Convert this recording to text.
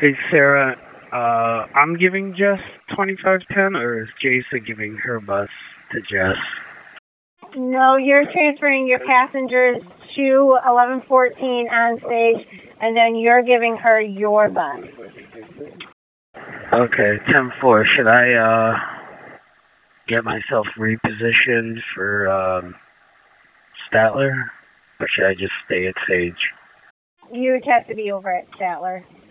Hey, Sarah, I'm giving Jess 2510, or is Jason giving her bus to Jess? No, you're transferring your passengers to 1114 on stage, and then you're giving her your bus. Okay, 10-4. Should I, get myself repositioned for, Statler? Or should I just stay at Sage? You would have to be over at Statler.